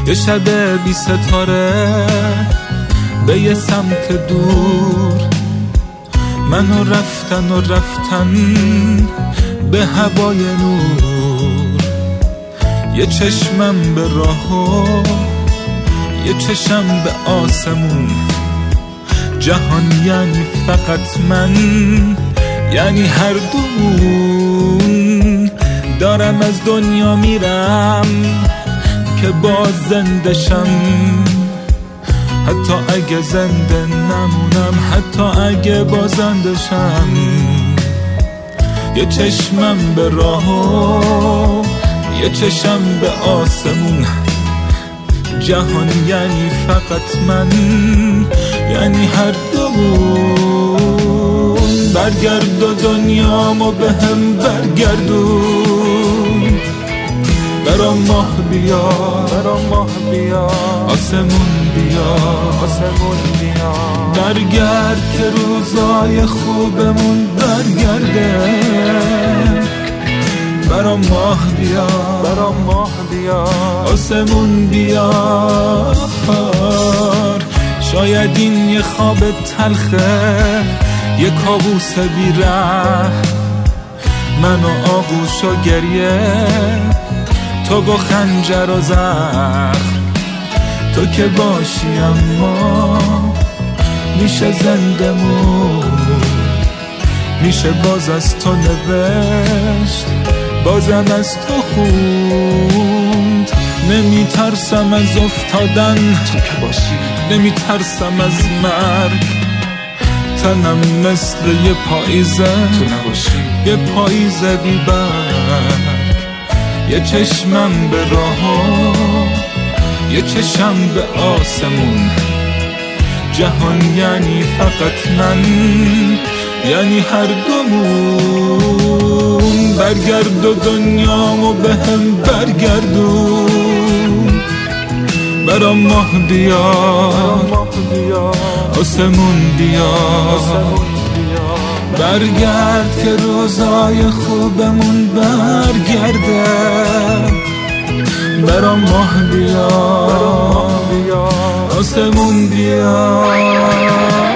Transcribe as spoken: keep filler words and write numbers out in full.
یه شب بی ستاره به یه سمت دور، منو رفتن و رفتن به هوای نور. یه چشمم به راه و یه چشم به آسمون، جهان یعنی فقط من، یعنی هر دومون. دارم از دنیا میرم که باز زنده شم، حتی اگه زنده نمونم، حتی اگه بازنده شم. یه چشمم به راه و یه چشم به آسمون، جهان یعنی فقط من، یعنی هر دومون. برگرد و دنیامو به هم برگردون، برام ماه بیا، برام ماه بیا، آسمون بیا، آسمون بیا. برگرد که روزای خوبمون برگرده، برام ماه بیا، برام ماه بیا، آسمون بیا. شاید این یه خواب تلخه، یه کابوس بیره، من و آغوش و گریه، تو با خنجر و زخم. تو که باشی اما میشه زنده مون، میشه باز از تو نوشت، بازم از تو خوند. نمیترسم از افتادن، تو که باشی نمیترسم از مرگ. تنم مثل یه پاییزه، تو نباشی یه پاییزه بی برگ. یه چشمم به راه و یه چشم به آسمون، جهان یعنی فقط من، یعنی هر دومون. برگرد و دنیامو به هم برگردون، برام ماه بیا، آسمون بیا. برگرد که روزای خوبمون برگرده، برام ماه بیا، آسمون بیا.